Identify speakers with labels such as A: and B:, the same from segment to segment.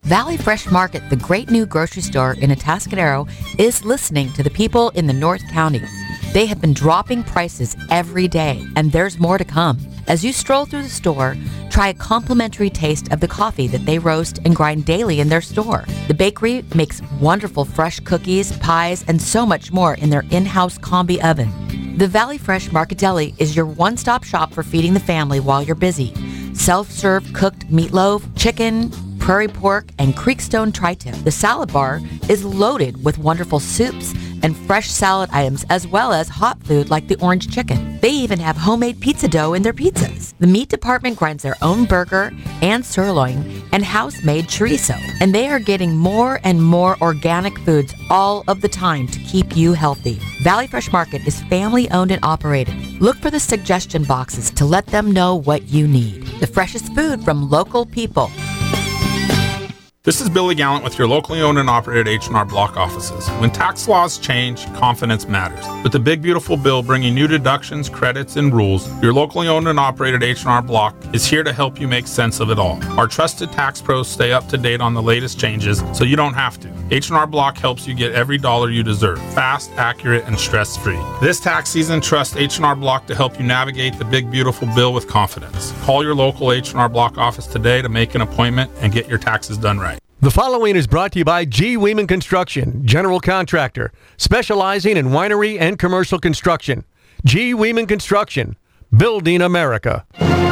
A: Valley Fresh Market, the great new grocery store in Atascadero, is listening to the people in the North County. They have been dropping prices every day, and there's more to come. As you stroll through the store, try a complimentary taste of the coffee that they roast and grind daily in their store. The bakery makes wonderful fresh cookies, pies, and so much more in their in-house combi oven. The Valley Fresh Market Deli is your one-stop shop for feeding the family while you're busy. Self-serve cooked meatloaf, chicken, prairie pork, and Creekstone tri-tip. The salad bar is loaded with wonderful soups and fresh salad items, as well as hot food like the orange chicken. They even have homemade pizza dough in their pizzas. The meat department grinds their own burger and sirloin and house-made chorizo. And they are getting more and more organic foods all of the time to keep you healthy. Valley Fresh Market is family-owned and operated. Look for the suggestion boxes to let them know what you need. The freshest food from local people.
B: This is Billy Gallant with your locally owned and operated H&R Block offices. When tax laws change, confidence matters. With the big beautiful bill bringing new deductions, credits, and rules, your locally owned and operated H&R Block is here to help you make sense of it all. Our trusted tax pros stay up to date on the latest changes so you don't have to. H&R Block helps you get every dollar you deserve, fast, accurate, and stress-free. This tax season, trust H&R Block to help you navigate the big beautiful bill with confidence. Call your local H&R Block office today to make an appointment and get your taxes done right.
C: The following is brought to you by G. Weeman Construction, general contractor, specializing in winery and commercial construction. G. Weeman Construction, building America.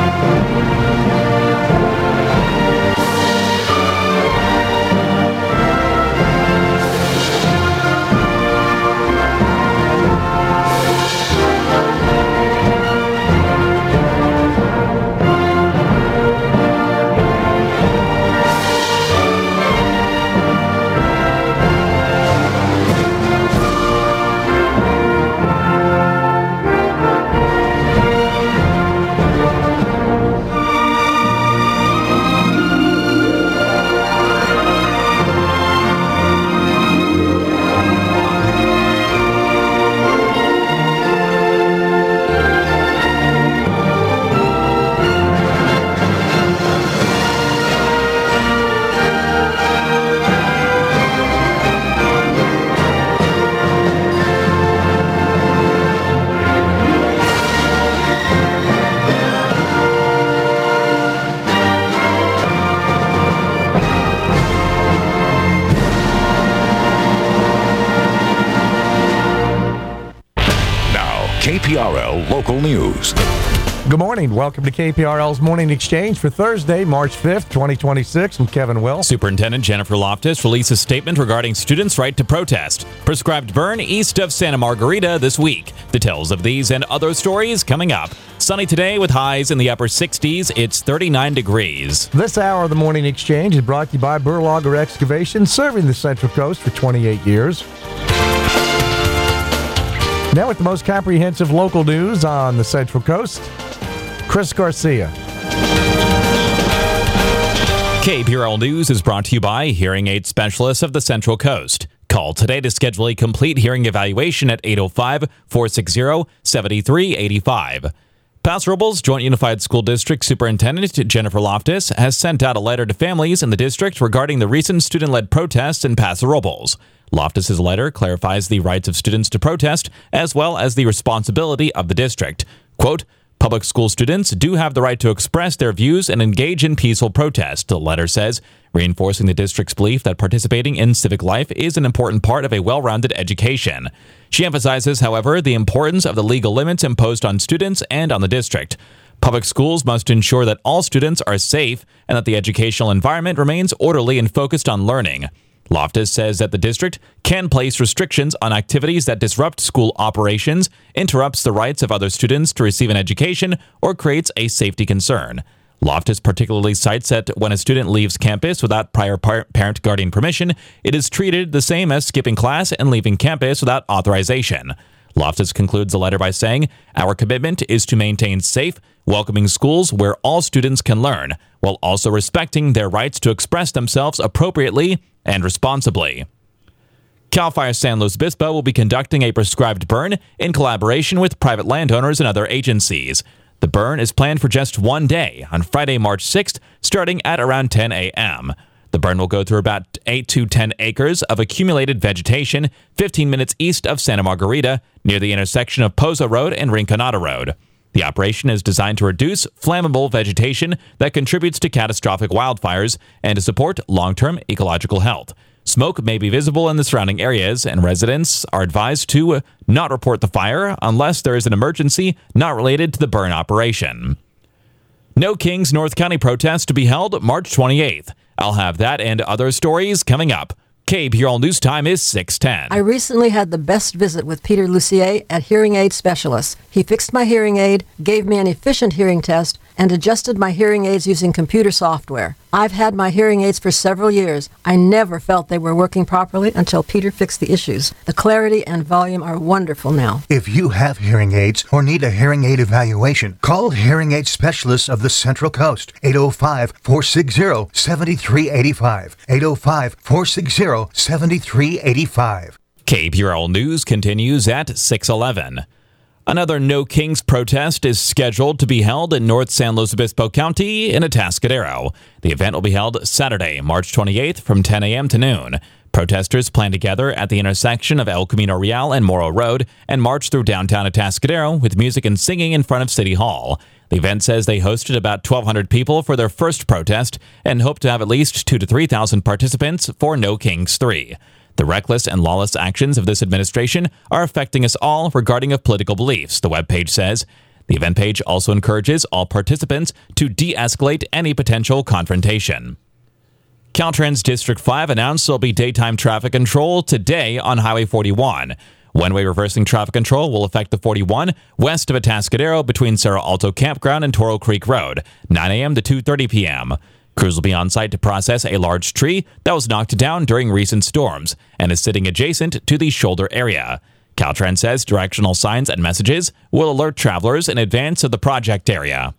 D: KPRL Local News.
E: Good morning. Welcome to KPRL's Morning Exchange for Thursday, March 5th, 2026. I'm Kevin Will.
F: Superintendent Jennifer Loftus released a statement regarding students' right to protest. Prescribed burn east of Santa Margarita this week. Details of these and other stories coming up. Sunny today with highs in the upper 60s. It's 39 degrees.
E: This hour of the Morning Exchange is brought to you by Burlager Excavation, serving the Central Coast for 28 years. Now with the most comprehensive local news on the Central Coast, Chris Garcia.
F: KPRL News is brought to you by Hearing Aid Specialists of the Central Coast. Call today to schedule a complete hearing evaluation at 805-460-7385. Paso Robles Joint Unified School District Superintendent Jennifer Loftus has sent out a letter to families in the district regarding the recent student-led protests in Paso Robles. Loftus's letter clarifies the rights of students to protest as well as the responsibility of the district. Quote, public school students do have the right to express their views and engage in peaceful protest, the letter says, reinforcing the district's belief that participating in civic life is an important part of a well-rounded education. She emphasizes, however, the importance of the legal limits imposed on students and on the district. Public schools must ensure that all students are safe and that the educational environment remains orderly and focused on learning. Loftus says that the district can place restrictions on activities that disrupt school operations, interrupts the rights of other students to receive an education, or creates a safety concern. Loftus particularly cites that when a student leaves campus without prior parent-guardian permission, it is treated the same as skipping class and leaving campus without authorization. Loftus concludes the letter by saying, our commitment is to maintain safe, welcoming schools where all students can learn, while also respecting their rights to express themselves appropriately and responsibly. CAL FIRE San Luis Obispo will be conducting a prescribed burn in collaboration with private landowners and other agencies. The burn is planned for just one day, on Friday, March 6th, starting at around 10 a.m. The burn will go through about 8 to 10 acres of accumulated vegetation 15 minutes east of Santa Margarita, near the intersection of Pozo Road and Rinconada Road. The operation is designed to reduce flammable vegetation that contributes to catastrophic wildfires and to support long-term ecological health. Smoke may be visible in the surrounding areas, and residents are advised to not report the fire unless there is an emergency not related to the burn operation. No Kings North County protest to be held March 28th. I'll have that and other stories coming up. KPRL News Time is 6:10.
G: I recently had the best visit with Peter Lucier at Hearing Aid Specialist. He fixed my hearing aid, gave me an efficient hearing test, and adjusted my hearing aids using computer software. I've had my hearing aids for several years. I never felt they were working properly until Peter fixed the issues. The clarity and volume are wonderful now.
H: If you have hearing aids or need a hearing aid evaluation, call Hearing Aid Specialists of the Central Coast, 805-460-7385, 805-460-7385.
F: KPRL News continues at 6:11. Another No Kings protest is scheduled to be held in North San Luis Obispo County in Atascadero. The event will be held Saturday, March 28th from 10 a.m. to noon. Protesters plan to gather at the intersection of El Camino Real and Morro Road and march through downtown Atascadero with music and singing in front of City Hall. The event says they hosted about 1,200 people for their first protest and hope to have at least 2,000 to 3,000 participants for No Kings 3. The reckless and lawless actions of this administration are affecting us all regarding of political beliefs, the webpage says. The event page also encourages all participants to de-escalate any potential confrontation. Caltrans District 5 announced there'll be daytime traffic control today on Highway 41. One-way reversing traffic control will affect the 41 west of Atascadero between Cerro Alto Campground and Toro Creek Road, 9 a.m. to 2:30 p.m. Crews will be on site to process a large tree that was knocked down during recent storms and is sitting adjacent to the shoulder area. Caltrans says directional signs and messages will alert travelers in advance of the project area.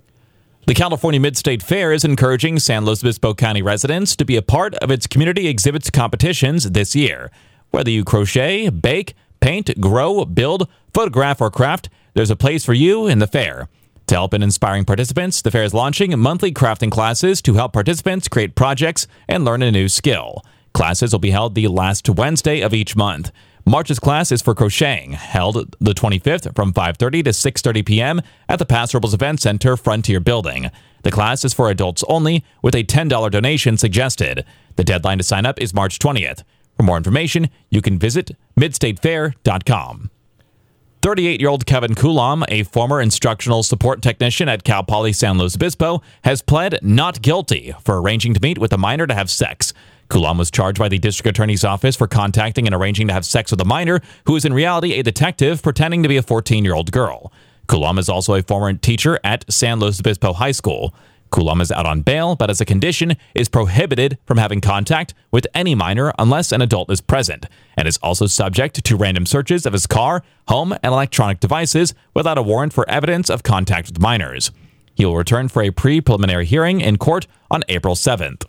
F: The California Mid-State Fair is encouraging San Luis Obispo County residents to be a part of its community exhibits competitions this year. Whether you crochet, bake, paint, grow, build, photograph, or craft, there's a place for you in the fair. To help in inspiring participants, the fair is launching monthly crafting classes to help participants create projects and learn a new skill. Classes will be held the last Wednesday of each month. March's class is for crocheting, held the 25th from 5:30 to 6:30 p.m. at the Paso Robles Event Center Frontier Building. The class is for adults only, with a $10 donation suggested. The deadline to sign up is March 20th. For more information, you can visit midstatefair.com. 38-year-old Kevin Coulomb, a former instructional support technician at Cal Poly San Luis Obispo, has pled not guilty for arranging to meet with a minor to have sex. Coulomb was charged by the district attorney's office for contacting and arranging to have sex with a minor who is in reality a detective pretending to be a 14-year-old girl. Coulomb is also a former teacher at San Luis Obispo High School. Coulomb is out on bail, but as a condition is prohibited from having contact with any minor unless an adult is present, and is also subject to random searches of his car, home, and electronic devices without a warrant for evidence of contact with minors. He will return for a pre-preliminary hearing in court on April 7th.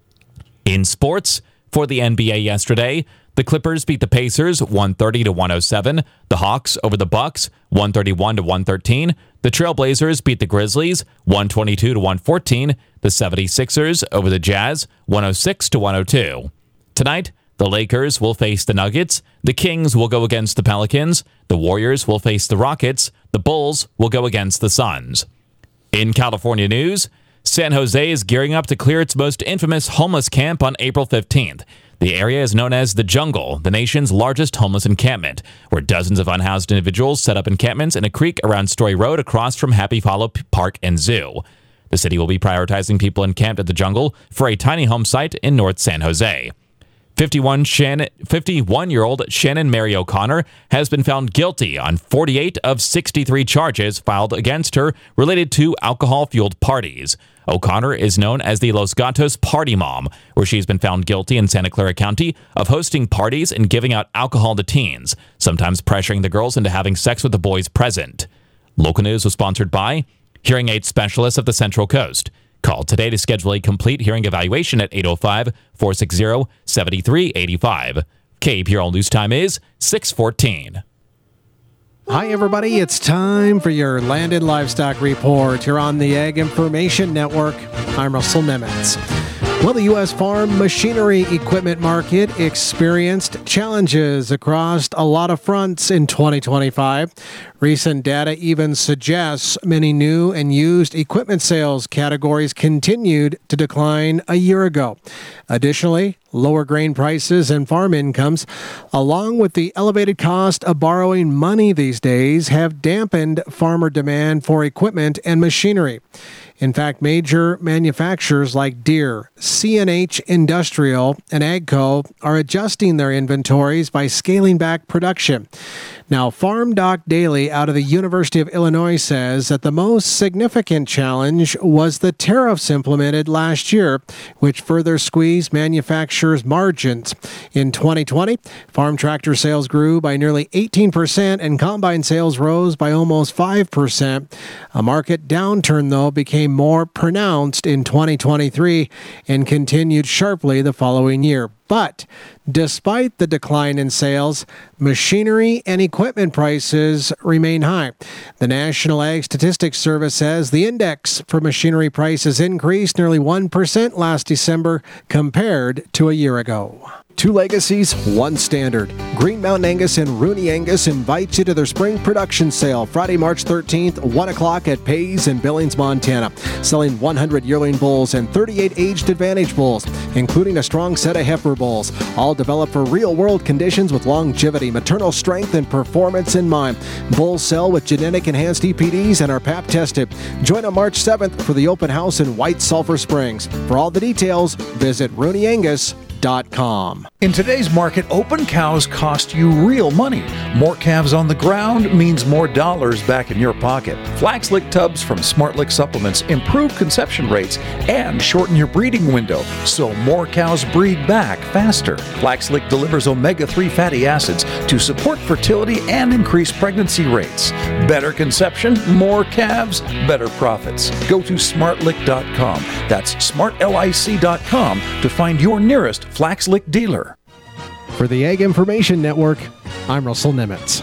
F: In sports, for the NBA yesterday, the Clippers beat the Pacers 130 to 107, the Hawks over the Bucks 131 to 113, the Trailblazers beat the Grizzlies 122 to 114, the 76ers over the Jazz 106 to 102. Tonight, the Lakers will face the Nuggets, the Kings will go against the Pelicans, the Warriors will face the Rockets, the Bulls will go against the Suns. In California news, San Jose is gearing up to clear its most infamous homeless camp on April 15th. The area is known as The Jungle, the nation's largest homeless encampment, where dozens of unhoused individuals set up encampments in a creek around Story Road across from Happy Hollow Park and Zoo. The city will be prioritizing people encamped at The Jungle for a tiny home site in North San Jose. 51-year-old Shannon Mary O'Connor has been found guilty on 48 of 63 charges filed against her related to alcohol-fueled parties. O'Connor is known as the Los Gatos Party Mom, where she's been found guilty in Santa Clara County of hosting parties and giving out alcohol to teens, sometimes pressuring the girls into having sex with the boys present. Local News was sponsored by Hearing Aid Specialists of the Central Coast. Call today to schedule a complete hearing evaluation at 805-460-7385. KPRL News Time is 6:14.
I: Hi, everybody. It's time for your Land and Livestock Report. You're on the Ag Information Network. I'm Russell Nemitz. Well, the U.S. farm machinery equipment market experienced challenges across a lot of fronts in 2025. Recent data even suggests many new and used equipment sales categories continued to decline a year ago. Additionally, lower grain prices and farm incomes, along with the elevated cost of borrowing money these days, have dampened farmer demand for equipment and machinery. In fact, major manufacturers like Deere, CNH Industrial, and AGCO are adjusting their inventories by scaling back production. Now, Farm Doc Daily out of the University of Illinois says that the most significant challenge was the tariffs implemented last year, which further squeezed manufacturers' margins. In 2020, farm tractor sales grew by nearly 18% and combine sales rose by almost 5%. A market downturn, though, became more pronounced in 2023 and continued sharply the following year. But despite the decline in sales, machinery and equipment prices remain high. The National Ag Statistics Service says the index for machinery prices increased nearly 1% last December compared to a year ago. Two legacies, one standard. Green Mountain Angus and Rooney Angus invite you to their spring production sale Friday, March 13th, 1 o'clock at Pay's in Billings, Montana. Selling 100 yearling bulls and 38 aged advantage bulls, including a strong set of heifer bulls, all developed for real-world conditions with longevity, maternal strength, and performance in mind. Bulls sell with genetic-enhanced EPDs and are PAP tested. Join on March 7th for the open house in White Sulphur Springs. For all the details, visit RooneyAngus.com.
D: In today's market, open cows cost you real money. More calves on the ground means more dollars back in your pocket. Flax Lick tubs from Smart Lick Supplements improve conception rates and shorten your breeding window, so more cows breed back faster. Flax Lick delivers omega-3 fatty acids to support fertility and increase pregnancy rates. Better conception, more calves, better profits. Go to smartlick.com. That's smartlic.com to find your nearest Flax Lick dealer.
I: For the Ag Information Network, I'm Russell Nimitz.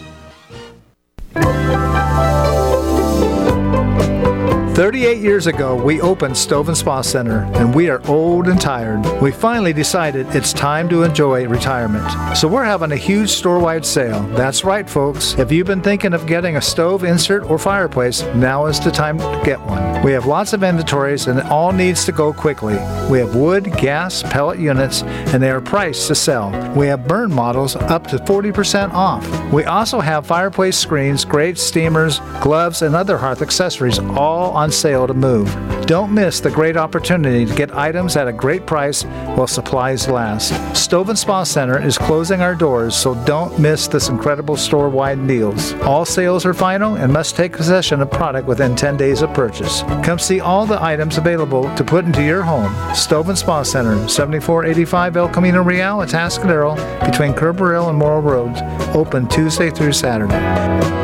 J: 38 years ago, we opened Stove and Spa Center, and we are old and tired. We finally decided it's time to enjoy retirement. So we're having a huge store-wide sale. That's right, folks. If you've been thinking of getting a stove, insert, or fireplace, now is the time to get one. We have lots of inventories, and it all needs to go quickly. We have wood, gas, pellet units, and they are priced to sell. We have burn models up to 40% off. We also have fireplace screens, grates, steamers, gloves, and other hearth accessories, all on sale to move. Don't miss the great opportunity to get items at a great price while supplies last. Stove and Spa Center is closing our doors, so don't miss this incredible store-wide deals. All sales are final and must take possession of product within 10 days of purchase. Come see all the items available to put into your home. Stove and Spa Center, 7485 El Camino Real, Atascadero, between Kerberville and Morrill Roads. Open Tuesday through Saturday.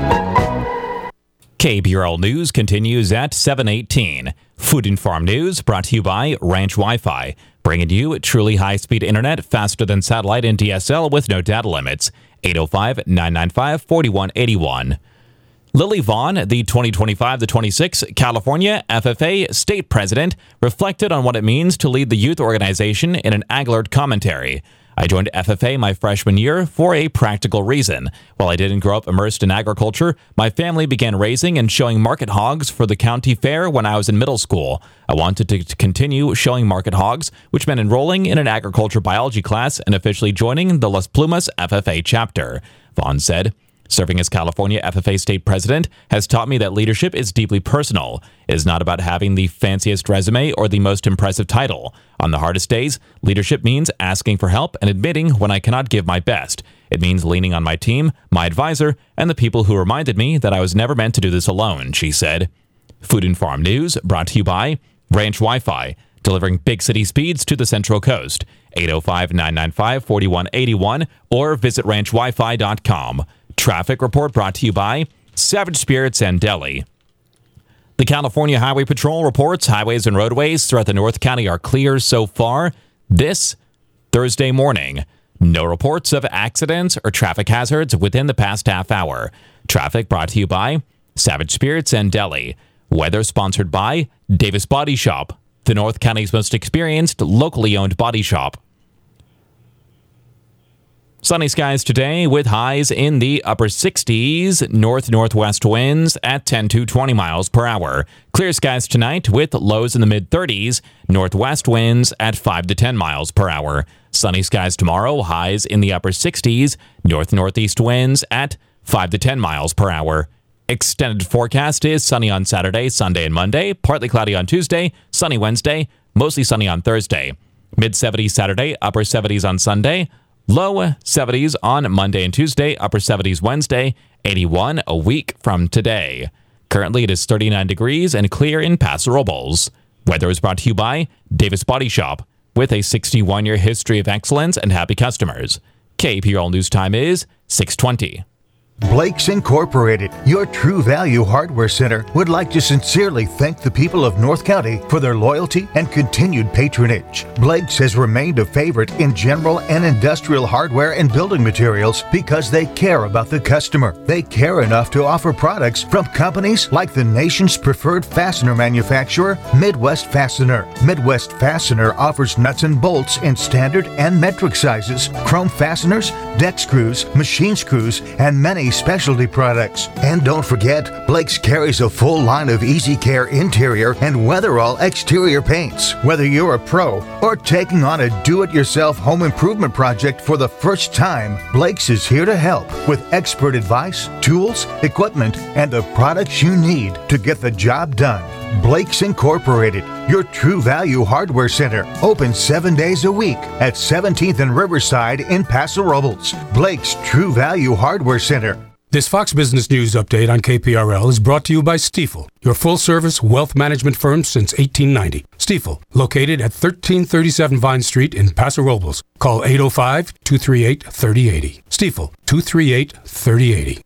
F: KBRL News continues at 7:18. Food and Farm News brought to you by Ranch Wi-Fi, bringing you truly high-speed internet faster than satellite and DSL with no data limits. 805-995-4181. Lily Vaughn, the 2025-26 California FFA state president, reflected on what it means to lead the youth organization in an ag-alert commentary. I joined FFA my freshman year for a practical reason. While I didn't grow up immersed in agriculture, my family began raising and showing market hogs for the county fair when I was in middle school. I wanted to continue showing market hogs, which meant enrolling in an agriculture biology class and officially joining the Las Plumas FFA chapter. Vaughn said, "Serving as California FFA state president has taught me that leadership is deeply personal. It is not about having the fanciest resume or the most impressive title. On the hardest days, leadership means asking for help and admitting when I cannot give my best. It means leaning on my team, my advisor, and the people who reminded me that I was never meant to do this alone," she said. Food and Farm News brought to you by Ranch Wi-Fi, delivering big city speeds to the Central Coast. 805-995-4181 or visit ranchwifi.com. Traffic report brought to you by Savage Spirits and Deli. The California Highway Patrol reports highways and roadways throughout the North County are clear so far this Thursday morning. No reports of accidents or traffic hazards within the past half hour. Traffic brought to you by Savage Spirits and Deli. Weather sponsored by Davis Body Shop. the North County's most experienced, locally owned body shop. Sunny skies today with highs in the upper 60s, north-northwest winds at 10 to 20 miles per hour. Clear skies tonight with lows in the mid-30s, northwest winds at 5 to 10 miles per hour. Sunny skies tomorrow, highs in the upper 60s, north-northeast winds at 5 to 10 miles per hour. Extended forecast is sunny on Saturday, Sunday, and Monday, partly cloudy on Tuesday, sunny Wednesday, mostly sunny on Thursday. Mid-70s Saturday, upper 70s on Sunday, low 70s on Monday and Tuesday, upper 70s Wednesday, 81 a week from today. Currently, it is 39 degrees and clear in Paso Robles. Weather is brought to you by Davis Body Shop, with a 61-year history of excellence and happy customers. KPRL News Time is 6:20.
H: Blake's Incorporated, your True Value Hardware Center, would like to sincerely thank the people of North County for their loyalty and continued patronage. Blake's has remained a favorite in general and industrial hardware and building materials because they care about the customer. They care enough to offer products from companies like the nation's preferred fastener manufacturer, Midwest Fastener. Midwest Fastener offers nuts and bolts in standard and metric sizes, chrome fasteners, deck screws, machine screws, and many specialty products. And don't forget, Blake's carries a full line of Easy Care interior and Weatherall exterior paints. Whether you're a pro or taking on a do-it-yourself home improvement project for the first time, Blake's is here to help with expert advice, tools, equipment, and the products you need to get the job done. Blake's Incorporated, your True Value Hardware Center, open 7 days a week at 17th and Riverside in Paso Robles. Blake's True Value Hardware Center.
K: This Fox Business News update on KPRL is brought to you by Stifel, your full-service wealth management firm since 1890. Stifel, located at 1337 Vine Street in Paso Robles. Call 805-238-3080. Stifel, 238-3080.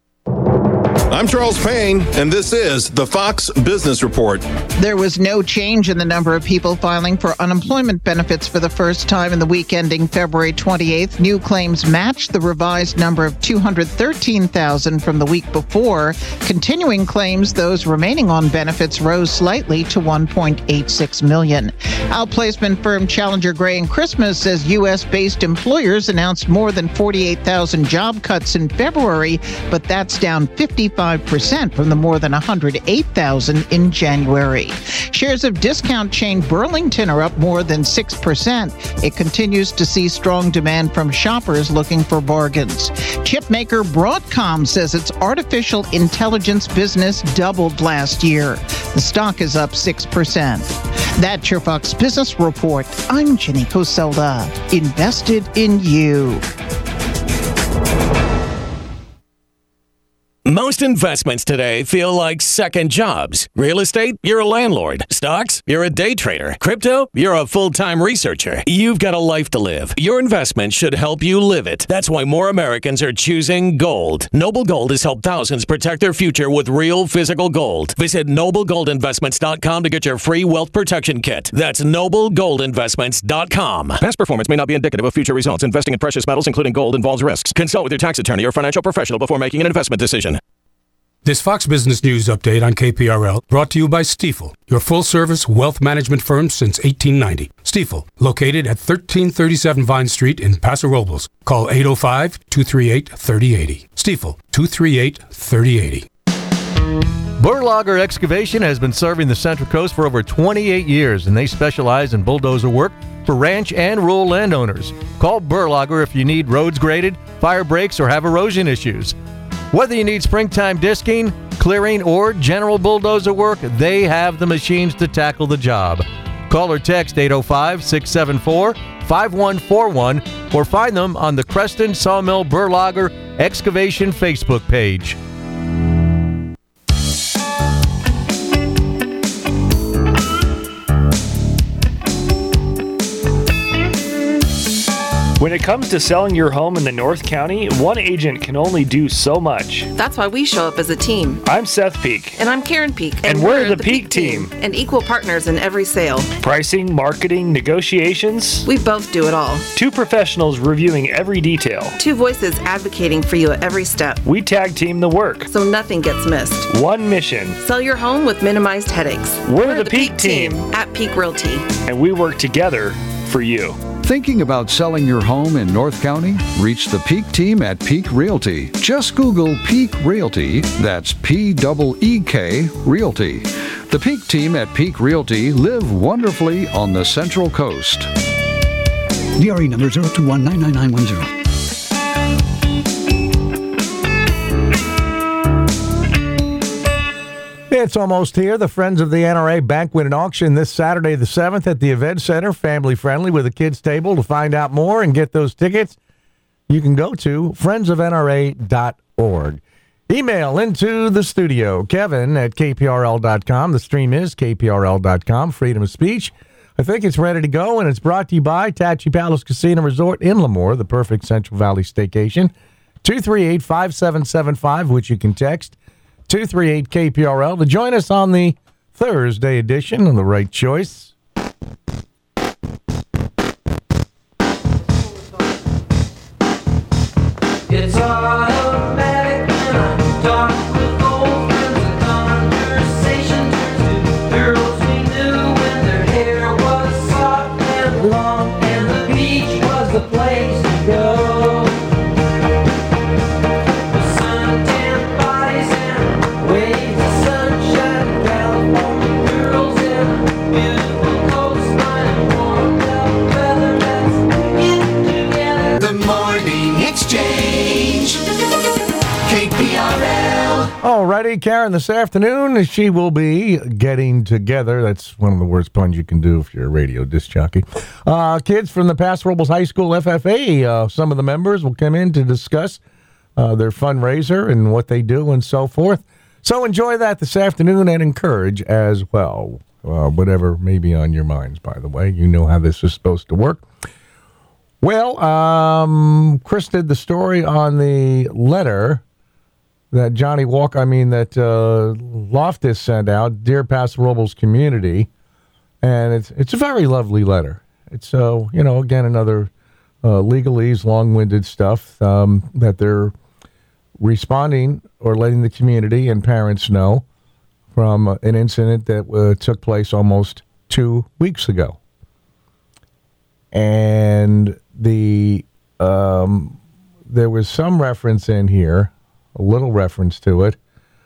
L: I'm Charles Payne, and this is the Fox Business Report.
M: There was no change in the number of people filing for unemployment benefits for the first time in the week ending February 28th. New claims matched the revised number of 213,000 from the week before. Continuing claims, those remaining on benefits, rose slightly to 1.86 million. Outplacement firm Challenger Gray and Christmas says U.S.-based employers announced more than 48,000 job cuts in February, but that's down 55% from the more than 108,000 in January. Shares of discount chain Burlington are up more than 6%. It continues to see strong demand from shoppers looking for bargains. Chip maker Broadcom says its artificial intelligence business doubled last year. The stock is up 6%. That's your Fox Business Report. I'm Jenny Coselda. Invested in you.
N: Most investments today feel like second jobs. Real estate, you're a landlord. Stocks, you're a day trader. Crypto, you're a full-time researcher. You've got a life to live. Your investment should help you live it. That's why more Americans are choosing gold. Noble Gold has helped thousands protect their future with real physical gold. Visit NobleGoldInvestments.com to get your free wealth protection kit. That's NobleGoldInvestments.com. Past performance may not be indicative of future results. Investing in precious metals, including gold, involves risks. Consult with your tax attorney or financial professional before making an investment decision.
K: This Fox Business News update on KPRL brought to you by Stifel, your full-service wealth management firm since 1890. Stifel, located at 1337 Vine Street in Paso Robles. Call 805-238-3080. Stifel, 238-3080.
C: Burlager Excavation has been serving the Central Coast for over 28 years, and they specialize in bulldozer work for ranch and rural landowners. Call Burlager if you need roads graded, fire breaks, or have erosion issues. Whether you need springtime disking, clearing, or general bulldozer work, they have the machines to tackle the job. Call or text 805-674-5141 or find them on the Creston Sawmill Burlager Excavation Facebook page.
O: When it comes to selling your home in the North County, one agent can only do so much.
P: That's why we show up as a team.
O: I'm Seth Peak.
P: And I'm Karen Peak.
O: And we're the Peak team.
P: And equal partners in every sale.
O: Pricing, marketing, negotiations.
P: We both do it all.
O: Two professionals reviewing every detail.
P: Two voices advocating for you at every step.
O: We tag team the work.
P: So nothing gets missed.
O: One mission.
P: Sell your home with minimized headaches.
O: We're the Peak team.
P: At Peak Realty.
O: And we work together for you.
D: Thinking about selling your home in North County? Reach the Peak team at Peak Realty. Just Google Peak Realty. That's P-E-E-K Realty. The Peak team at Peak Realty live wonderfully on the Central Coast.
Q: DRE number 021-99910.
E: It's almost here. The Friends of the NRA Banquet and Auction this Saturday the 7th at the Event Center. Family friendly with a kids table. To find out more and get those tickets, you can go to friendsofnra.org. Email into the studio, Kevin at kprl.com. The stream is kprl.com. Freedom of speech. I think it's ready to go, and it's brought to you by Tachi Palace Casino Resort in Lemoore, the perfect Central Valley staycation. 238-5775, which you can text 238-KPRL to join us on the Thursday edition of The Right Choice.
R: It's automatic when I talk with old friends. The conversation turns to girls we knew when their hair was soft and long, and the beach was the place to go.
E: Alrighty, Karen, this afternoon she will be getting together. That's one of the worst puns you can do if you're a radio disc jockey. Kids from the Paso Robles High School FFA, some of the members will come in to discuss their fundraiser and what they do and so forth. So enjoy that this afternoon and encourage as well. Whatever may be on your minds, by the way. You know how this is supposed to work. Well, Chris did the story on the letter that Loftus sent out, Dear Paso Robles Community, and it's a very lovely letter. It's again another legalese, long-winded stuff that they're responding or letting the community and parents know from an incident that took place almost 2 weeks ago, and there was some reference in here. A little reference to it.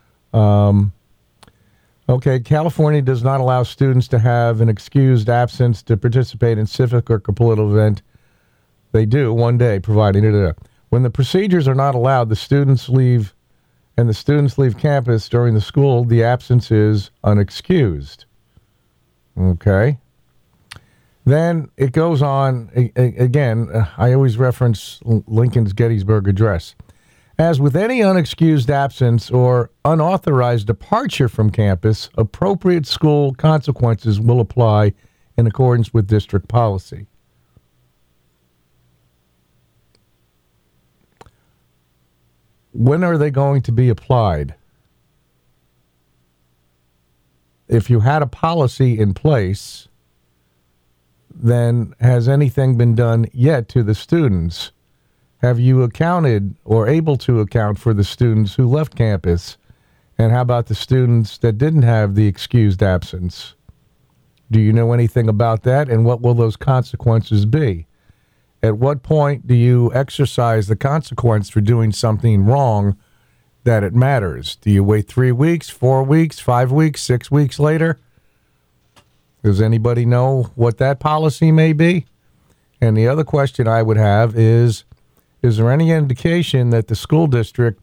E: California does not allow students to have an excused absence to participate in civic or political event. They do one day, providing it. When the procedures are not allowed, the students leave campus during the school, the absence is unexcused. Okay. Then it goes on, again, I always reference Lincoln's Gettysburg Address. As with any unexcused absence or unauthorized departure from campus, appropriate school consequences will apply in accordance with district policy. When are they going to be applied? If you had a policy in place, then has anything been done yet to the students? Have you accounted or able to account for the students who left campus? And how about the students that didn't have the excused absence? Do you know anything about that? And what will those consequences be? At what point do you exercise the consequence for doing something wrong that it matters? Do you wait 3 weeks, 4 weeks, 5 weeks, 6 weeks later? Does anybody know what that policy may be? And the other question I would have is there any indication that the school district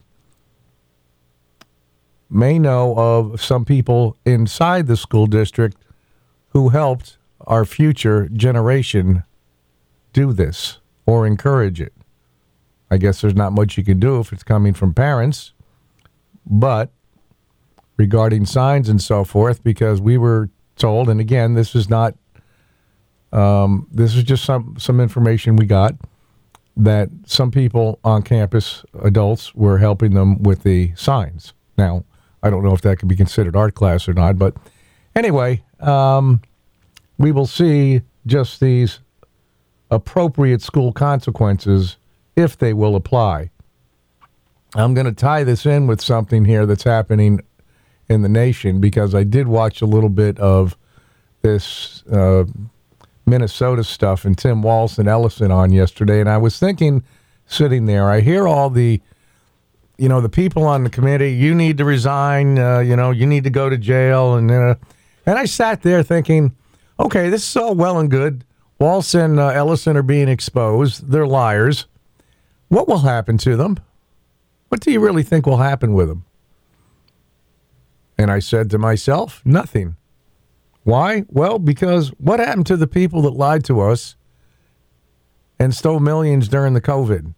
E: may know of some people inside the school district who helped our future generation do this or encourage it? I guess there's not much you can do if it's coming from parents, but regarding signs and so forth, because we were told, and again, this is not, this is just some information we got. that some people on campus, adults, were helping them with the signs. Now, I don't know if that could be considered art class or not, but anyway, we will see just these appropriate school consequences if they will apply. I'm going to tie this in with something here that's happening in the nation, because I did watch a little bit of this Minnesota stuff and Tim Walz and Ellison on yesterday, and I was thinking, sitting there, I hear all the, the people on the committee, you need to resign, you need to go to jail, and I sat there thinking, okay, this is all well and good. Walz and Ellison are being exposed. They're liars. What will happen to them? What do you really think will happen with them? And I said to myself, nothing. Why? Well, because what happened to the people that lied to us and stole millions during the COVID?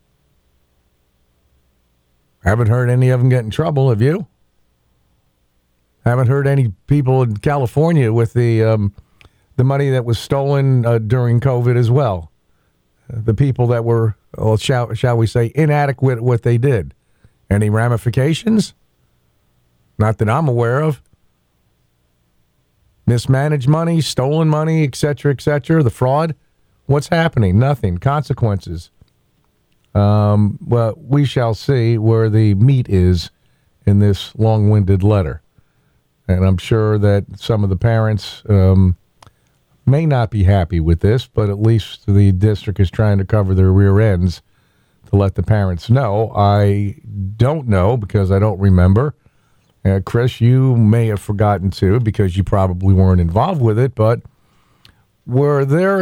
E: Haven't heard any of them get in trouble, have you? Haven't heard any people in California with the money that was stolen during COVID as well. The people that were, shall we say, inadequate at what they did. Any ramifications? Not that I'm aware of. Mismanaged money, stolen money, et cetera, the fraud. What's happening? Nothing. Consequences. Well, we shall see where the meat is in this long-winded letter. And I'm sure that some of the parents may not be happy with this, but at least the district is trying to cover their rear ends to let the parents know. I don't know because I don't remember. Chris, you may have forgotten too because you probably weren't involved with it, but were there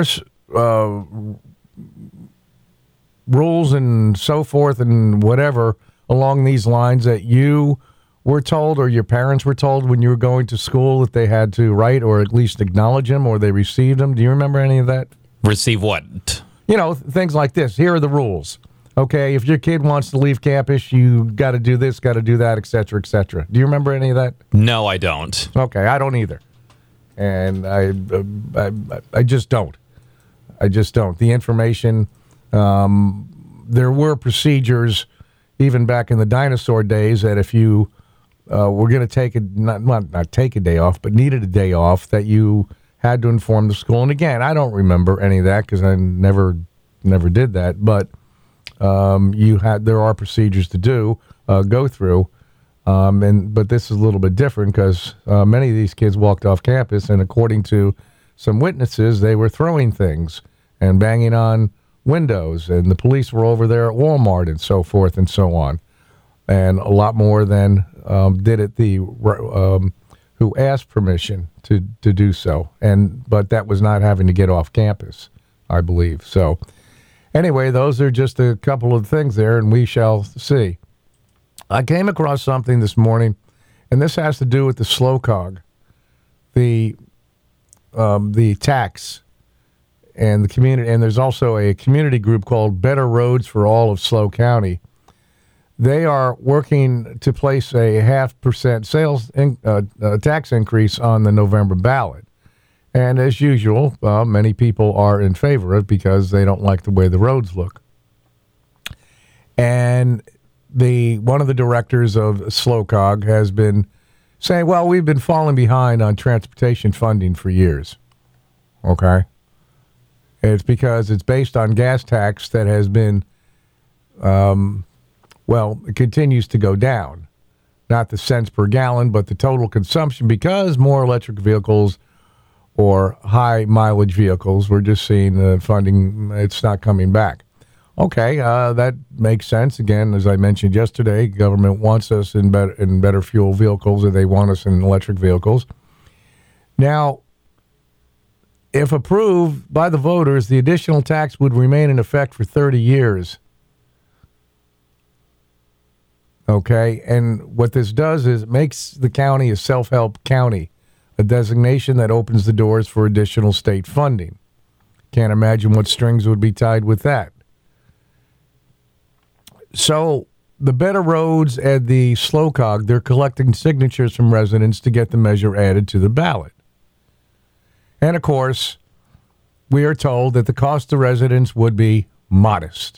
E: rules and so forth and whatever along these lines that you were told or your parents were told when you were going to school that they had to write or at least acknowledge them or they received them? Do you remember any of that?
F: Receive what?
E: Things like this. Here are the rules. Okay, if your kid wants to leave campus, you got to do this, got to do that, et cetera, et cetera. Do you remember any of that?
F: No, I don't.
E: Okay, I don't either. And I just don't. I just don't. The information, there were procedures even back in the dinosaur days that if you were going to take not take a day off, but needed a day off, that you had to inform the school. And again, I don't remember any of that because I never did that, but there are procedures to go through, but this is a little bit different because many of these kids walked off campus, and according to some witnesses, they were throwing things and banging on windows, and the police were over there at Walmart and so forth and so on, and a lot more than did it who asked permission to do so, but that was not having to get off campus, I believe. So. Anyway, those are just a couple of things there, and we shall see. I came across something this morning, and this has to do with the SLOCOG, the tax, and the community. And there's also a community group called Better Roads for All of SLO County. They are working to place a 0.5% sales tax increase on the November ballot. And as usual, many people are in favor of it because they don't like the way the roads look. And one of the directors of SLOCOG has been saying, well, we've been falling behind on transportation funding for years. Okay? It's because it's based on gas tax that has been, it continues to go down. Not the cents per gallon, but the total consumption, because more electric vehicles or high mileage vehicles, we're just seeing funding, it's not coming back. Okay, that makes sense. Again, as I mentioned yesterday, government wants us in better fuel vehicles, or they want us in electric vehicles. Now, if approved by the voters, the additional tax would remain in effect for 30 years. Okay, and what this does is it makes the county a self-help county, a designation that opens the doors for additional state funding. Can't imagine what strings would be tied with that. So the Better Roads and the SLOCOG, they're collecting signatures from residents to get the measure added to the ballot. And of course, we are told that the cost to residents would be modest.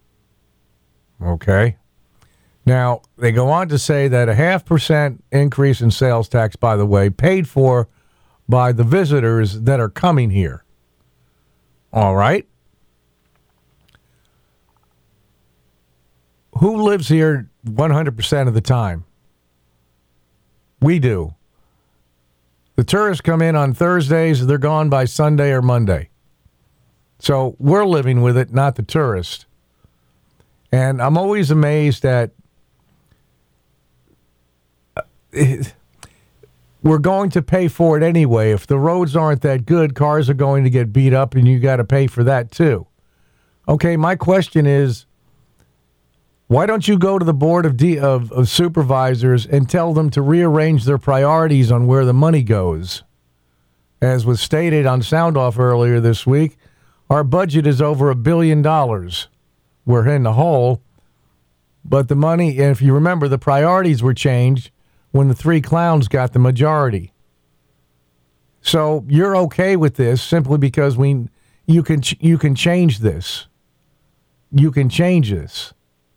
E: Okay? Now, they go on to say that a 0.5% increase in sales tax, by the way, paid for by the visitors that are coming here. All right? Who lives here 100% of the time? We do. The tourists come in on Thursdays, they're gone by Sunday or Monday. So we're living with it, not the tourist. And I'm always amazed that we're going to pay for it anyway. If the roads aren't that good, cars are going to get beat up, and you got to pay for that too. Okay, my question is, why don't you go to the board of supervisors and tell them to rearrange their priorities on where the money goes? As was stated on Sound Off earlier this week, our budget is over $1 billion. We're in the hole. But the money, if you remember, the priorities were changed when the three clowns got the majority. So you're okay with this simply because you can change this. You can change this.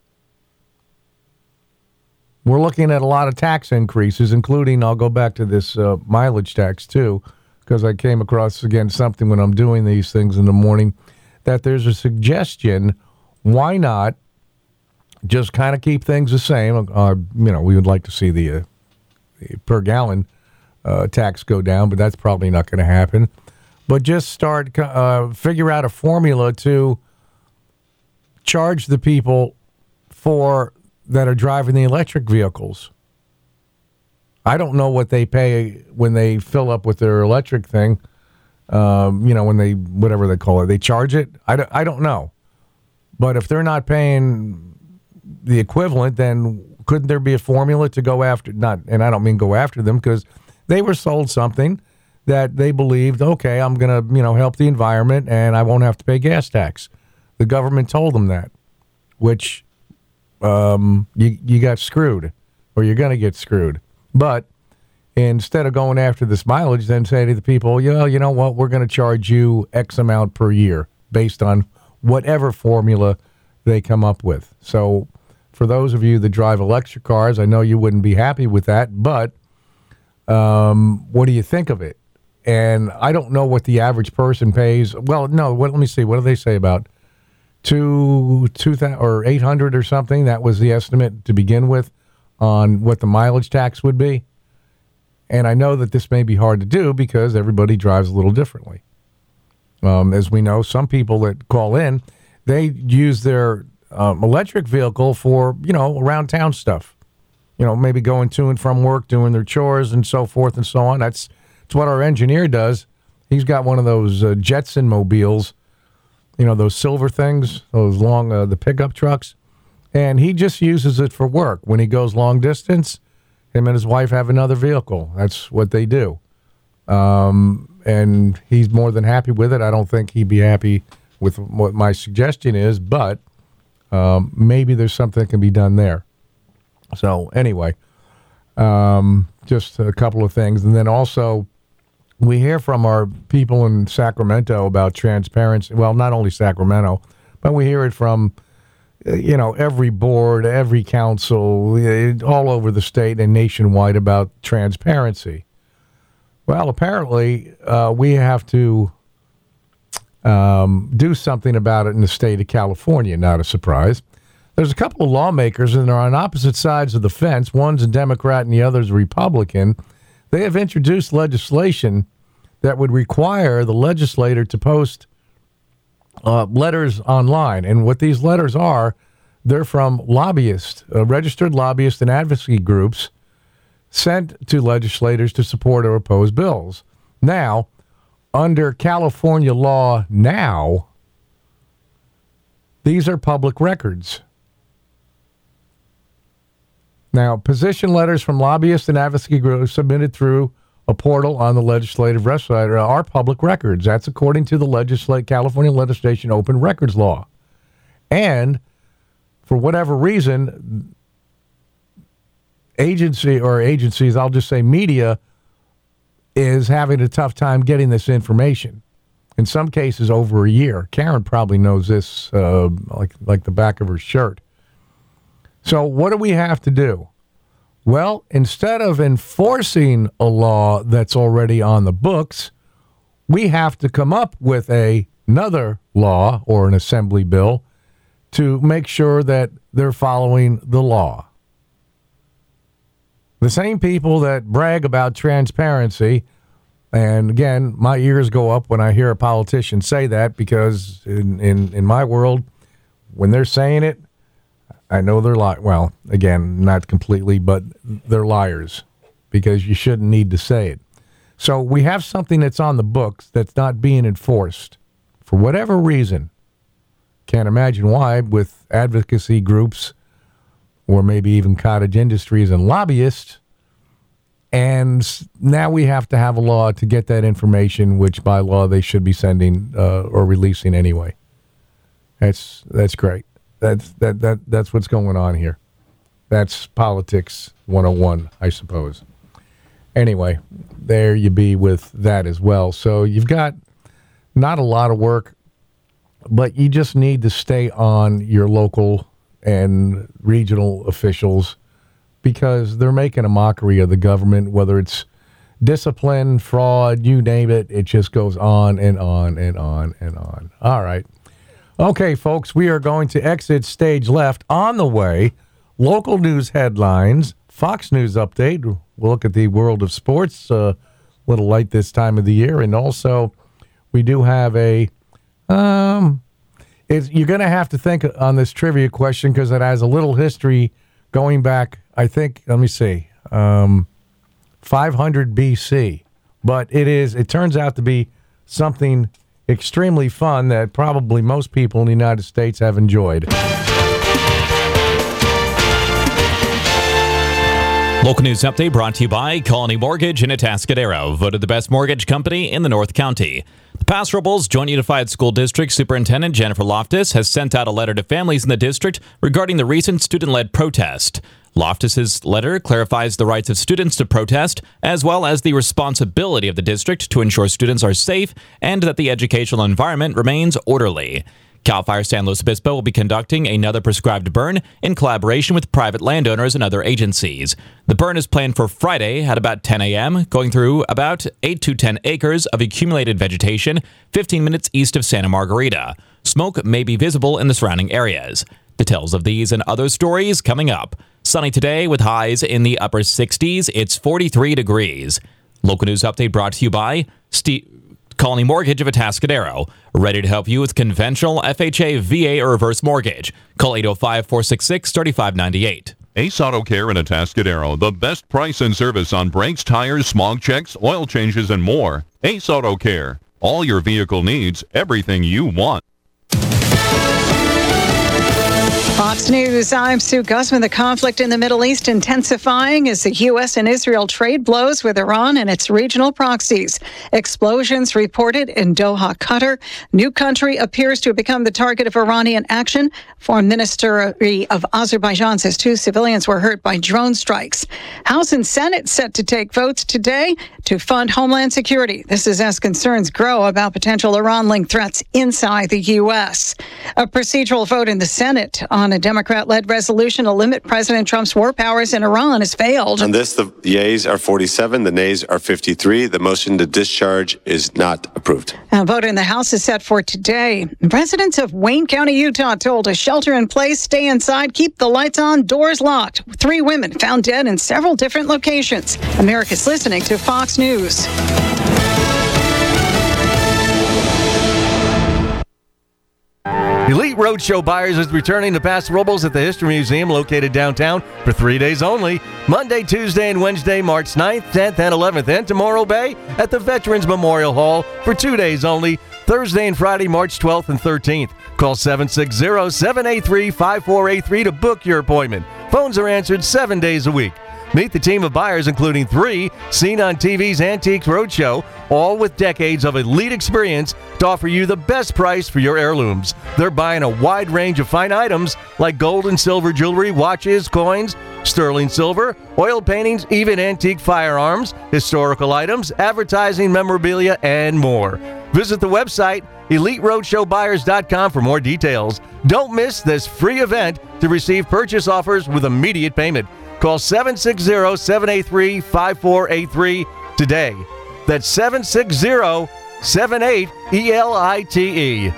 E: We're looking at a lot of tax increases, including, I'll go back to this mileage tax too, because I came across, again, something when I'm doing these things in the morning, that there's a suggestion, why not just kind of keep things the same? We would like to see the per gallon tax go down, but that's probably not going to happen. But just figure out a formula to charge the people that are driving the electric vehicles. I don't know what they pay when they fill up with their electric thing. When they, whatever they call it, they charge it. I don't know. But if they're not paying the equivalent, then couldn't there be a formula to go after, and I don't mean go after them, because they were sold something that they believed, okay, I'm going to, help the environment and I won't have to pay gas tax. The government told them that, which you got screwed, or you're going to get screwed. But instead of going after this mileage, then say to the people, you know what, we're going to charge you X amount per year based on whatever formula they come up with. So for those of you that drive electric cars, I know you wouldn't be happy with that, but what do you think of it? And I don't know what the average person pays. Well, no, let me see. What do they say about 2,000 or 800 or something? That was the estimate to begin with on what the mileage tax would be. And I know that this may be hard to do because everybody drives a little differently. As we know, some people that call in, they use their electric vehicle for, around town stuff. Maybe going to and from work, doing their chores and so forth and so on. That's what our engineer does. He's got one of those Jetson mobiles, those silver things, those long, the pickup trucks. And he just uses it for work. When he goes long distance, him and his wife have another vehicle. That's what they do. And he's more than happy with it. I don't think he'd be happy with what my suggestion is, but maybe there's something that can be done there. So anyway, just a couple of things. And then also, we hear from our people in Sacramento about transparency. Well, not only Sacramento, but we hear it from, every board, every council, all over the state and nationwide about transparency. Well, apparently, we have to do something about it in the state of California. Not a surprise. There's a couple of lawmakers, and they're on opposite sides of the fence. One's a Democrat and the other's a Republican. They have introduced legislation that would require the legislator to post letters online. And what these letters are, they're from lobbyists, registered lobbyists and advocacy groups sent to legislators to support or oppose bills. Now, under California law now, these are public records. Now, position letters from lobbyists and advocacy groups submitted through a portal on the legislative website are public records. That's according to the California legislation open records law. And for whatever reason, agencies, I'll just say media, is having a tough time getting this information. In some cases, over a year. Karen probably knows this like the back of her shirt. So what do we have to do? Well, instead of enforcing a law that's already on the books, we have to come up with another law or an assembly bill to make sure that they're following the law. The same people that brag about transparency, and again, my ears go up when I hear a politician say that, because in my world, when they're saying it, I know they're well, again, not completely, but they're liars, because you shouldn't need to say it. So we have something that's on the books that's not being enforced for whatever reason. Can't imagine why, with advocacy groups or maybe even cottage industries and lobbyists. And now we have to have a law to get that information, which by law they should be sending or releasing anyway. That's great. That's what's going on here. That's politics 101, I suppose. Anyway, there you be with that as well. So you've got not a lot of work, but you just need to stay on your local and regional officials, because they're making a mockery of the government, whether it's discipline, fraud, you name it. It just goes on and on and on and on. All right. Okay, folks, we are going to exit stage left. On the way, local news headlines, Fox News update. We'll look at the world of sports, a little light this time of the year. And also, we do have a... you're going to have to think on this trivia question, because it has a little history going back, I think, let me see, 500 BC. But it turns out to be something extremely fun that probably most people in the United States have enjoyed.
F: Local news update brought to you by Colony Mortgage in Atascadero, voted the best mortgage company in the North County. The Paso Robles Joint Unified School District Superintendent Jennifer Loftus has sent out a letter to families in the district regarding the recent student-led protest. Loftus's letter clarifies the rights of students to protest, as well as the responsibility of the district to ensure students are safe and that the educational environment remains orderly. CAL FIRE San Luis Obispo will be conducting another prescribed burn in collaboration with private landowners and other agencies. The burn is planned for Friday at about 10 a.m., going through about 8 to 10 acres of accumulated vegetation 15 minutes east of Santa Margarita. Smoke may be visible in the surrounding areas. Details of these and other stories coming up. Sunny today with highs in the upper 60s. It's 43 degrees. Local news update brought to you by Colony Mortgage of Atascadero. Ready to help you with conventional, FHA, VA, or reverse mortgage. Call 805-466-3598.
S: Ace Auto Care in Atascadero. The best price and service on brakes, tires, smog checks, oil changes, and more. Ace Auto Care. All your vehicle needs, everything you want.
T: Fox News, I'm Sue Guzman. The conflict in the Middle East intensifying as the U.S. and Israel trade blows with Iran and its regional proxies. Explosions reported in Doha, Qatar. New country appears to have become the target of Iranian action. Foreign Ministry of Azerbaijan says 2 civilians were hurt by drone strikes. House and Senate set to take votes today to fund Homeland Security. This is as concerns grow about potential Iran-linked threats inside the U.S. A procedural vote in the Senate on a Democrat-led resolution to limit President Trump's war powers in Iran has failed.
U: On this, the yeas are 47, the nays are 53. The motion to discharge is not approved.
T: A vote in the House is set for today. Residents of Wayne County, Utah, told to shelter in place, stay inside, keep the lights on, doors locked. 3 women found dead in several different locations. America's listening to Fox News.
C: Elite Roadshow Buyers is returning to Paso Robles at the History Museum located downtown for 3 days only. Monday, Tuesday, and Wednesday, March 9th, 10th, and 11th, and tomorrow Bay at the Veterans Memorial Hall for 2 days only. Thursday and Friday, March 12th and 13th. Call 760-783-5483 to book your appointment. Phones are answered 7 days a week. Meet the team of buyers, including 3 seen on TV's Antiques Roadshow, all with decades of elite experience to offer you the best price for your heirlooms. They're buying a wide range of fine items like gold and silver jewelry, watches, coins, sterling silver, oil paintings, even antique firearms, historical items, advertising, memorabilia, and more. Visit the website EliteRoadshowBuyers.com for more details. Don't miss this free event to receive purchase offers with immediate payment. Call 760-783-5483 today. That's 760-78-ELITE.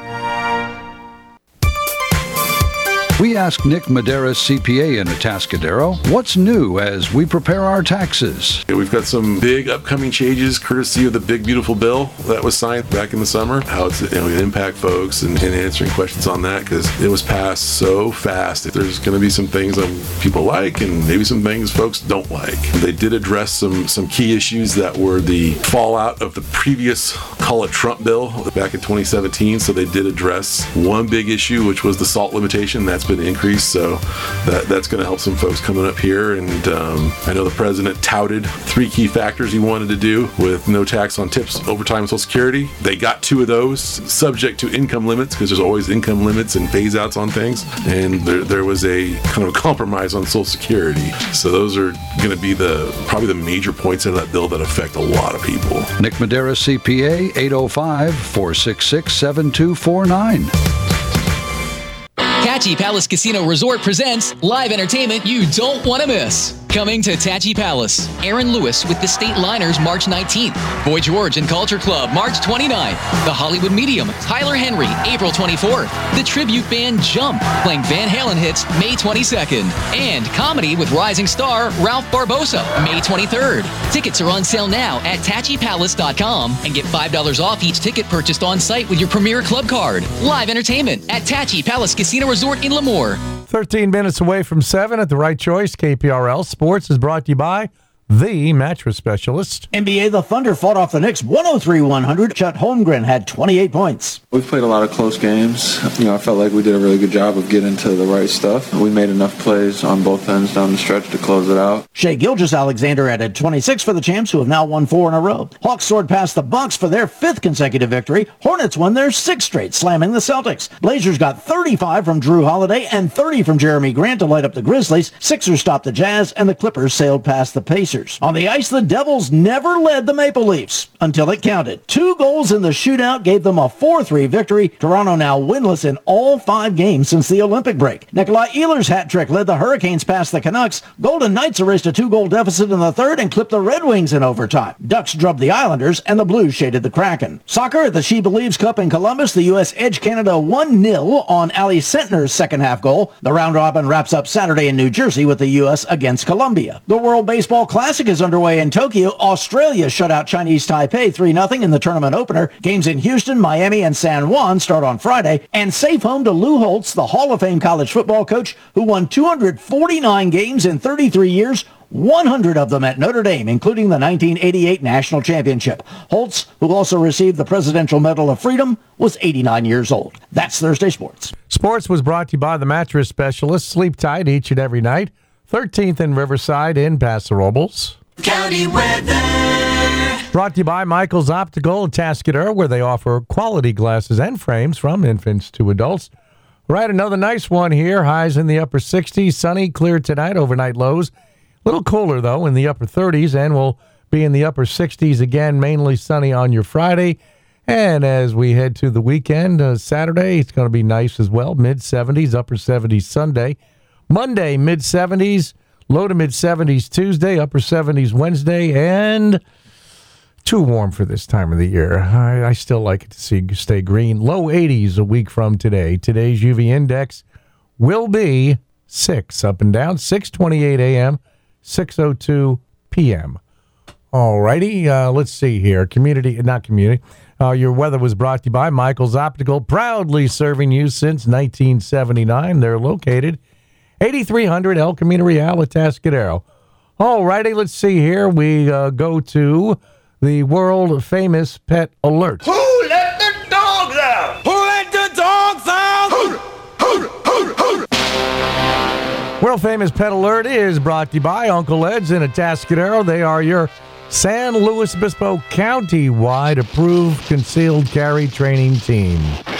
A: We asked Nick Medeiros, CPA in Atascadero, what's new as we prepare our taxes.
V: We've got some big upcoming changes courtesy of the big beautiful bill that was signed back in the summer. How it's going to impact folks and answering questions on that because it was passed so fast. There's going to be some things that people like and maybe some things folks don't like. They did address some key issues that were the fallout of the previous, call it Trump bill back in 2017. So they did address one big issue, which was the SALT limitation. That's been increased, so that's going to help some folks coming up here. And I know the president touted 3 key factors he wanted to do with no tax on tips, overtime, and Social Security. They got 2 of those, subject to income limits, because there's always income limits and phase outs on things. And there was a kind of a compromise on Social Security. So those are going to be probably the major points of that bill that affect a lot of people.
A: Nick Medeiros, CPA, 805-466-7249.
W: Tachi Palace Casino Resort presents live entertainment you don't want to miss. Coming to Tachi Palace, Aaron Lewis with the State Liners March 19th, Boy George and Culture Club March 29th, the Hollywood Medium, Tyler Henry April 24th, the tribute band Jump playing Van Halen hits May 22nd, and comedy with rising star Ralph Barbosa May 23rd. Tickets are on sale now at TachiPalace.com and get $5 off each ticket purchased on site with your Premier Club card. Live entertainment at Tachi Palace Casino Resort in Lemoore.
E: 13 minutes away from 7 at the right choice. KPRL Sports is brought to you by the mattress specialist.
X: NBA, the Thunder fought off the Knicks 103-100. Chet Holmgren had 28 points.
Y: We've played a lot of close games. I felt like we did a really good job of getting to the right stuff. We made enough plays on both ends down the stretch to close it out.
X: Shai Gilgeous-Alexander added 26 for the champs, who have now won 4 in a row. Hawks soared past the Bucks for their 5th consecutive victory. Hornets won their 6th straight, slamming the Celtics. Blazers got 35 from Drew Holiday and 30 from Jeremy Grant to light up the Grizzlies. Sixers stopped the Jazz, and the Clippers sailed past the Pacers. On the ice, the Devils never led the Maple Leafs until it counted. 2 goals in the shootout gave them a 4-3 victory. Toronto now winless in all 5 games since the Olympic break. Nikolai Ehlers' hat trick led the Hurricanes past the Canucks. Golden Knights erased a 2-goal deficit in the third and clipped the Red Wings in overtime. Ducks drubbed the Islanders, and the Blues shaded the Kraken. Soccer at the She Believes Cup in Columbus, the U.S. edged Canada 1-0 on Ali Sentner's second-half goal. The round-robin wraps up Saturday in New Jersey with the U.S. against Colombia. The World Baseball Classic is underway in Tokyo. Australia shut out Chinese Taipei 3-0 in the tournament opener. Games in Houston, Miami, and San Juan start on Friday. And safe home to Lou Holtz, the Hall of Fame college football coach who won 249 games in 33 years, 100 of them at Notre Dame, including the 1988 National Championship. Holtz, who also received the Presidential Medal of Freedom, was 89 years old. That's Thursday Sports.
E: Sports was brought to you by the mattress specialist. Sleep tight each and every night. 13th and Riverside in Paso Robles.
R: County weather.
E: Brought to you by Michael's Optical Atascadero, where they offer quality glasses and frames from infants to adults. Right, another nice one here. Highs in the upper 60s. Sunny, clear tonight. Overnight lows. A little cooler, though, in the upper 30s, and we'll be in the upper 60s again, mainly sunny on your Friday. And as we head to the weekend, Saturday, it's going to be nice as well. Mid-70s, upper 70s Sunday. Monday, mid-70s. Low to mid-70s Tuesday, upper 70s Wednesday, and too warm for this time of the year. I still like it to stay green. Low 80s a week from today. Today's UV index will be 6 up and down, 6:28 a.m., 6:02 p.m. All righty, let's see here. Your weather was brought to you by Michael's Optical, proudly serving you since 1979. They're located 8300 El Camino Real, Atascadero. All righty, let's see here. We go to the world-famous Pet Alert.
R: Who let the dogs out? Who let the dogs out?
E: World-famous Pet Alert is brought to you by Uncle Ed's in Atascadero. They are your San Luis Obispo County-wide approved concealed carry training team.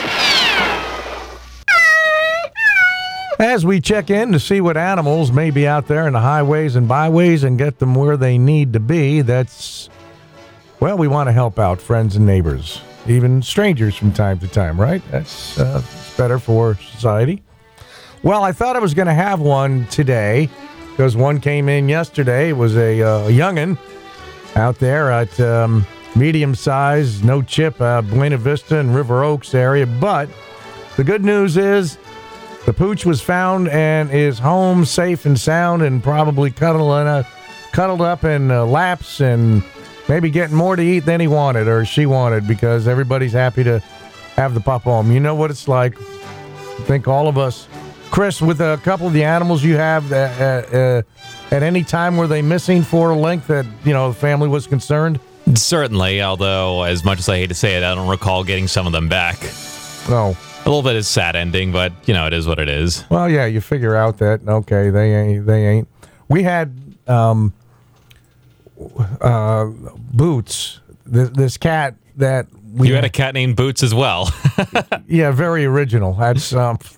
E: As we check in to see what animals may be out there in the highways and byways and get them where they need to be, we want to help out friends and neighbors. even strangers from time to time, right? That's better for society. Well, I thought I was going to have one today because one came in yesterday. It was a young'un out there at medium size, no chip, Buena Vista and River Oaks area. But the good news is the pooch was found and is home safe and sound and probably cuddled up in laps and maybe getting more to eat than he wanted or she wanted because everybody's happy to have the pup home. You know what it's like. I think all of us. Chris, with a couple of the animals you have, at any time were they missing for a length that, the family was concerned?
F: Certainly, although as much as I hate to say it, I don't recall getting some of them back.
E: No.
F: A little bit is sad ending, but, it is what it is.
E: Well, yeah, you figure out that, okay, they ain't. We had Boots, this cat that we...
F: You had a cat named Boots as well.
E: Yeah, very original. That's...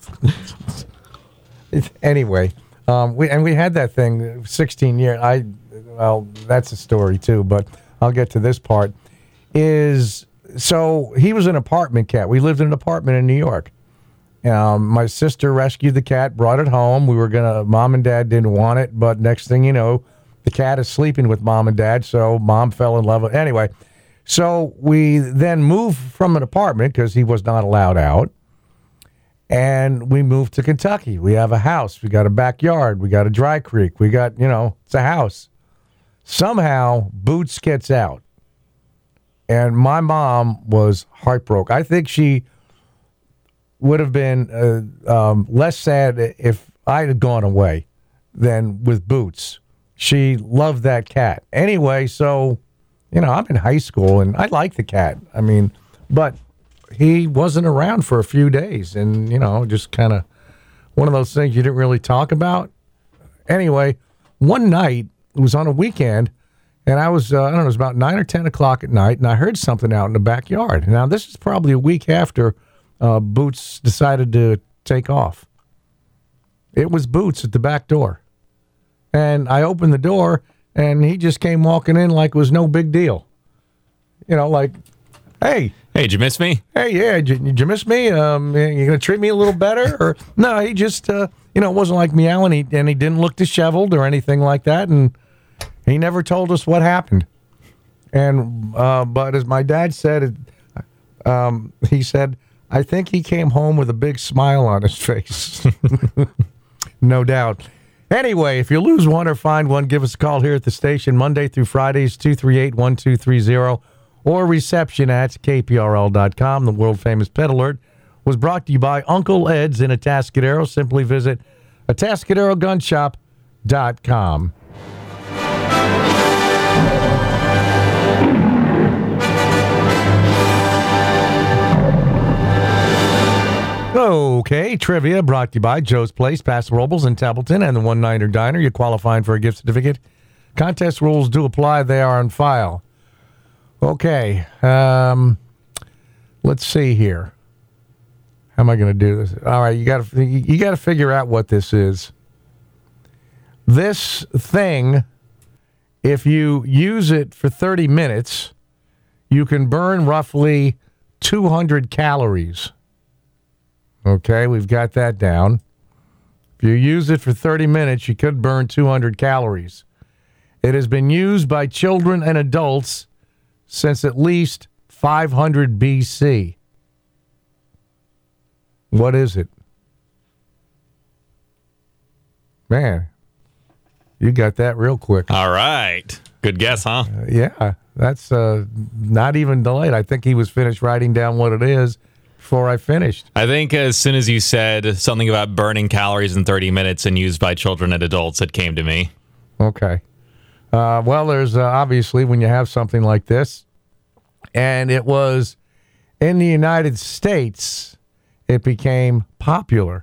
E: Anyway, we had that thing 16 years. Well, that's a story too, but I'll get to this part. So he was an apartment cat. We lived in an apartment in New York. My sister rescued the cat, brought it home. Mom and Dad didn't want it, but next thing you know, the cat is sleeping with Mom and Dad, so Mom fell in love with it. Anyway, so we then moved from an apartment because he was not allowed out. And we moved to Kentucky. We have a house. We got a backyard. We got a dry creek. We got, it's a house. Somehow, Boots gets out. And my mom was heartbroken. I think she would have been less sad if I had gone away than with Boots. She loved that cat. Anyway, so, I'm in high school, and I like the cat. But... he wasn't around for a few days and, just kind of one of those things you didn't really talk about. Anyway, one night, it was on a weekend, and I was, it was about 9 or 10 o'clock at night, and I heard something out in the backyard. Now, this is probably a week after Boots decided to take off. It was Boots at the back door. And I opened the door, and he just came walking in like it was no big deal. Like, hey.
F: Hey, did you miss me?
E: Hey, yeah, did you miss me? You going to treat me a little better? Or no, he just, it wasn't like meowing, and he didn't look disheveled or anything like that, and he never told us what happened. And but as my dad said, he said, I think he came home with a big smile on his face. No doubt. Anyway, if you lose one or find one, give us a call here at the station Monday through Fridays, 238-1230. Or reception at kprl.com. The world-famous Pet Alert was brought to you by Uncle Ed's in Atascadero. Simply visit AtascaderoGunShop.com. Okay, trivia brought to you by Joe's Place, Paso Robles in Templeton, and the One Niner Diner. You're qualifying for a gift certificate. Contest rules do apply. They are on file. Okay, let's see here. How am I going to do this? All right, you got to figure out what this is. This thing, if you use it for 30 minutes, you can burn roughly 200 calories. Okay, we've got that down. If you use it for 30 minutes, you could burn 200 calories. It has been used by children and adults since at least 500 BC. What is it? Man, you got that real quick.
F: All right. Good guess, huh?
E: Yeah, that's not even delayed. I think he was finished writing down what it is before I finished.
F: I think as soon as you said something about burning calories in 30 minutes and used by children and adults, it came to me.
E: Okay. Well, there's obviously when you have something like this, and it was in the United States, it became popular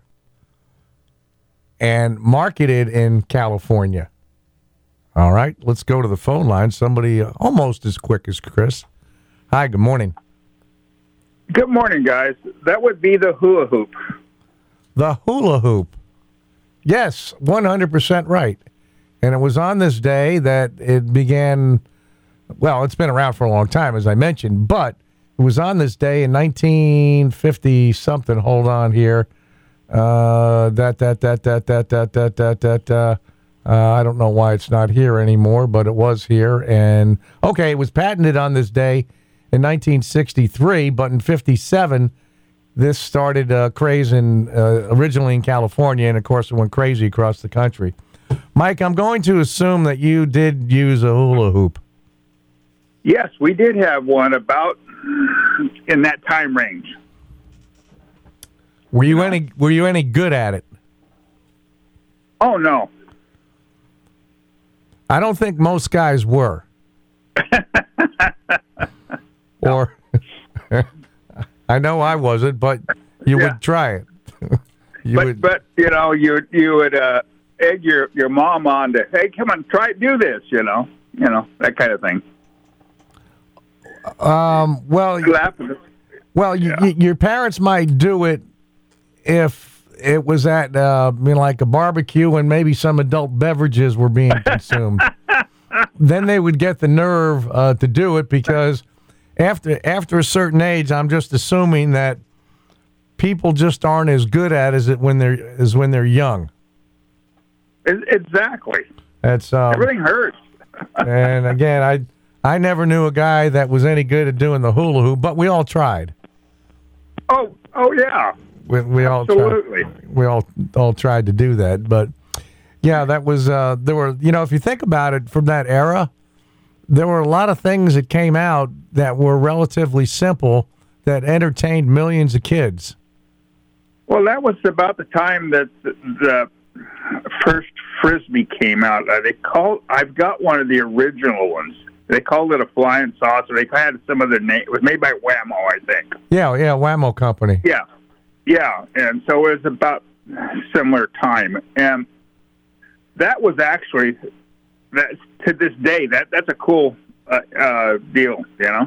E: and marketed in California. All right, let's go to the phone line. Somebody almost as quick as Chris. Hi, good morning.
B: Good morning, guys. That would be the hula hoop.
E: The hula hoop. Yes, 100% right. And it was on this day that it began, well, it's been around for a long time, as I mentioned, but It was on this day in 1950 something. Hold on here. I don't know why it's not here anymore, but it was here. And okay, it was patented on this day in 1963, but in 57, this started crazing originally in California, and of course it went crazy across the country. Mike, I'm going to assume that you did use a hula hoop.
B: Yes, we did have one about in that time range.
E: Were you any good at it?
B: Oh, no.
E: I don't think most guys were. Or I know I wasn't, but you would try it.
B: But you know, you would egg your mom on to, hey, come on, do this, you know, that kind of thing.
E: Your parents might do it if it was at like a barbecue and maybe some adult beverages were being consumed. Then they would get the nerve to do it, because after a certain age, I'm just assuming that people just aren't as good at it when they're young.
B: Exactly.
E: That's
B: everything hurts.
E: And again, I never knew a guy that was any good at doing the hula hoop, but we all tried.
B: Oh yeah.
E: We
B: absolutely.
E: We all tried to do that, but yeah, that was there were, if you think about it, from that era, there were a lot of things that came out that were relatively simple that entertained millions of kids.
B: Well, that was about the time that the first Frisbee came out. I've got one of the original ones. They called it a flying saucer. They had some other name. It was made by Wham-O, I think.
E: Yeah, Wham-O Company.
B: Yeah, and so it was about similar time. And that was actually, to this day, that's a cool deal,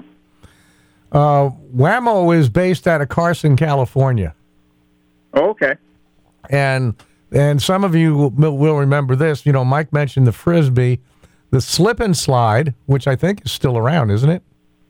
E: Wham-O is based out of Carson, California.
B: Oh, okay.
E: And some of you will remember this. Mike mentioned the Frisbee, the slip and slide, which I think is still around, isn't it?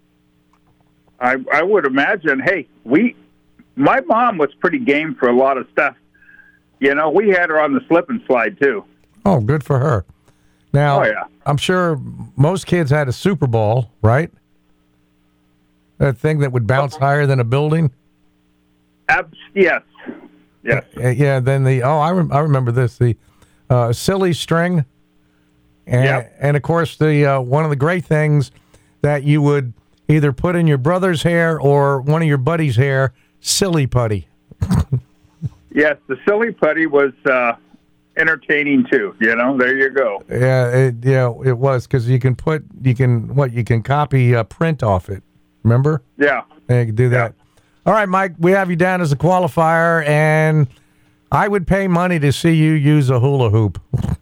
B: I would imagine. Hey, my mom was pretty game for a lot of stuff. We had her on the slip and slide too.
E: Oh, good for her. Now, I'm sure most kids had a Super Ball, right? That thing that would bounce higher than a building?
B: Yes.
E: Yeah, then I remember this, the silly string. And of course, the one of the great things that you would either put in your brother's hair or one of your buddy's hair, silly putty.
B: Yes, the silly putty was entertaining too. There you go.
E: Yeah, it was, because you can copy print off it. Remember?
B: Yeah.
E: And you can do that. All right, Mike, we have you down as a qualifier, and I would pay money to see you use a hula hoop.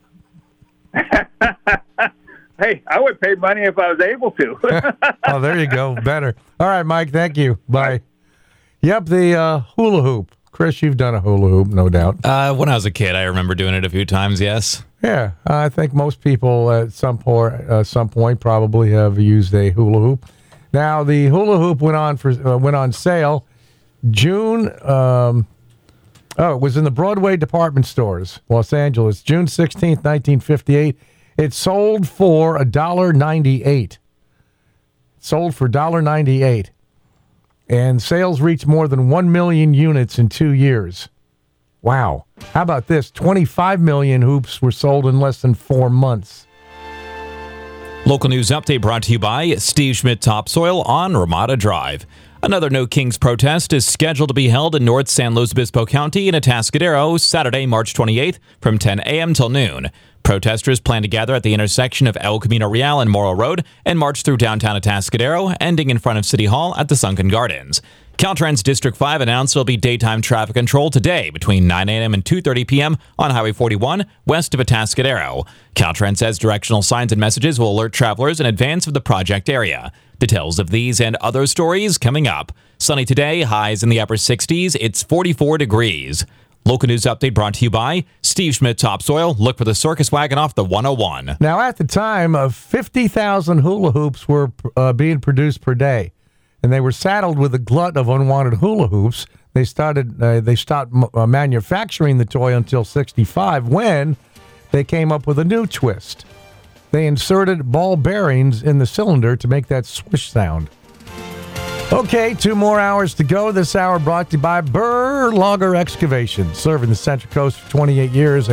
B: Hey, I would pay money if I was able to.
E: Oh, there you go. Better. All right, Mike, thank you. Bye. Yep, the hula hoop. Chris, you've done a hula hoop, no doubt.
F: When I was a kid, I remember doing it a few times, yes.
E: Yeah, I think most people at some point probably have used a hula hoop. Now, the hula hoop went on sale June. It was in the Broadway department stores, Los Angeles, June 16th, 1958. It sold for $1.98. Sold for $1.98. And sales reached more than 1 million units in 2 years. Wow. How about this? 25 million hoops were sold in less than 4 months.
F: Local news update brought to you by Steve Schmidt Topsoil on Ramada Drive. Another No Kings protest is scheduled to be held in North San Luis Obispo County in Atascadero Saturday, March 28th from 10 a.m. till noon. Protesters plan to gather at the intersection of El Camino Real and Morrow Road and march through downtown Atascadero, ending in front of City Hall at the Sunken Gardens. Caltrans District 5 announced there'll be daytime traffic control today between 9 a.m. and 2:30 p.m. on Highway 41 west of Atascadero. Caltrans says directional signs and messages will alert travelers in advance of the project area. Details of these and other stories coming up. Sunny today, highs in the upper 60s. It's 44 degrees. Local news update brought to you by Steve Schmidt Topsoil. Look for the circus wagon off the 101.
E: Now, at the time, 50,000 hula hoops were being produced per day. and they were saddled with a glut of unwanted hula hoops. They stopped manufacturing the toy until 1965 when they came up with a new twist. They inserted ball bearings in the cylinder to make that swish sound. Okay, 2 more hours to go. This hour brought to you by Burr-Lager Excavation, serving the Central Coast for 28 years,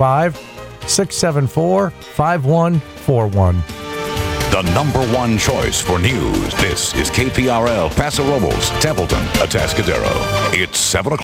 E: 805-674-5141.
G: The number one choice for news. This is KPRL, Paso Robles, Templeton, Atascadero. It's 7 o'clock.